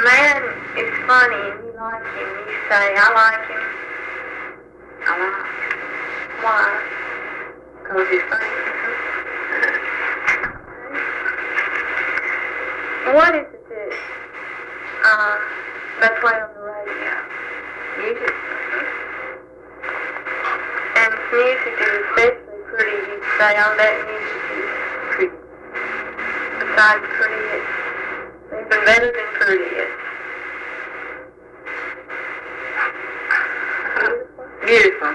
man is funny and you like him, you say, I like him. I like. Why? Because he's funny. What is it that they play on the radio? Music. And music is especially pretty. You'd say, oh, that music is Pretty. besides pretty, it's even better than pretty. It's Beautiful.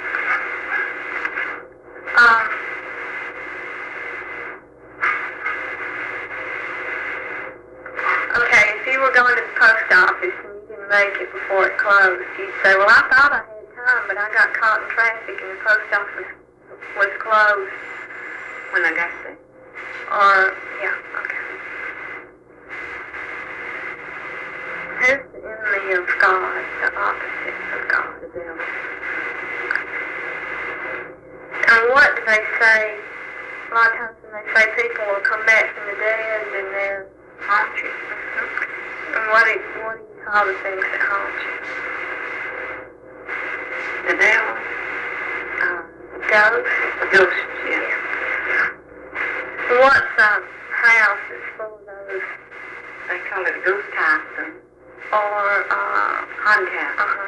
Okay, if you were going to the post office and you didn't make it before it closed, you'd say, well, I thought I had time, but I got caught in traffic and the post office was closed. When I got there. Or, yeah, okay. Who's the enemy of God, the opposite of God? The devil. And what do they say? A lot of times when they say people will come back from the dead and they're Haunted. and what do you call the things that haunt you? The devil. Ghosts? Ghosts, yeah. What's a house that's full of those? They call it a ghost house. Or, Haunted house.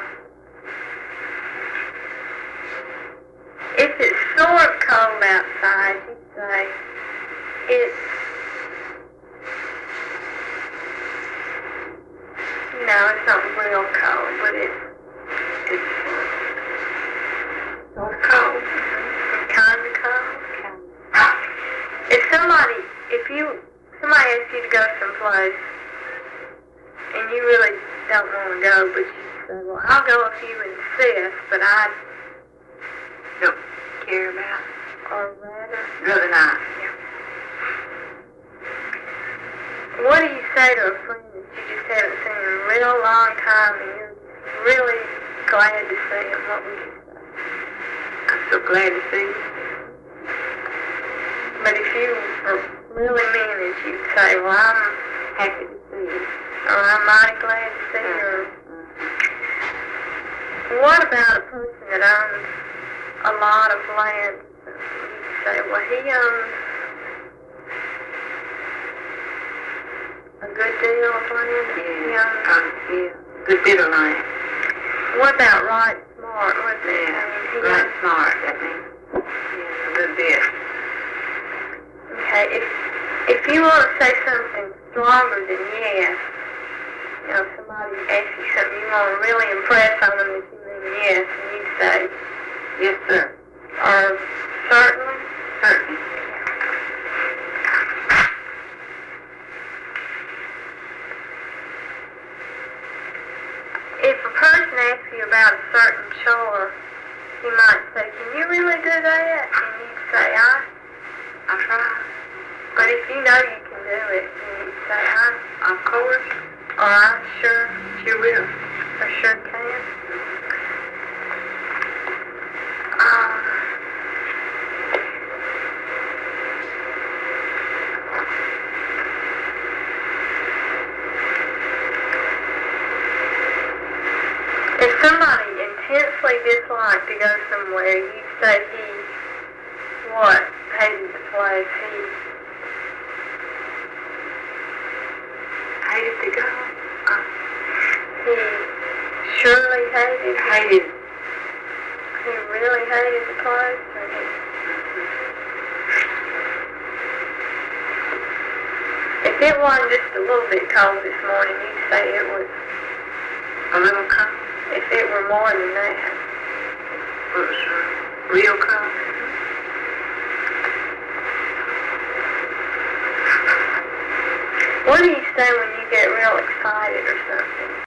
If it's sort of cold outside, you'd say it's, it's not real cold, but it's sort of cold. kind of cold. If somebody asks you to go someplace and you really don't want to go, but you say, well, I'll go if you insist, but I Don't care about. or rather. Rather not. Yeah. What do you say to a friend that you just haven't seen in a real long time and you're really glad to see him? What would you say? I'm so glad to see you. But if you are really mean it, you'd say, well, I'm Happy to see you. or I'm mighty glad to see you. Or what about a person that owns a lot of land? You'd say, well, he owns a good deal of land. He owns. Yeah. Good bit of land. What about right smart? What's that? Yeah. Right smart, that means. Yeah, a good bit. Okay, if you want to say something stronger than yes, somebody asks you something you want to really impress on them if you mean yes, and you say, Yes, sir. or certainly. Certainly. If a person asks you about a certain chore, you might say, can you really do that? And you'd say, I try. but if you know you can do it, then you'd say, Of course. or I sure will. I sure can. If somebody intensely disliked to go somewhere, you'd say he, hated the place, Hated to go. he surely hated, Hated. he really hated the place, or if it wasn't just a little bit cold this morning, you'd say it was A little cold. if it were more than that. It was real cold. What do you say when you get real excited or something?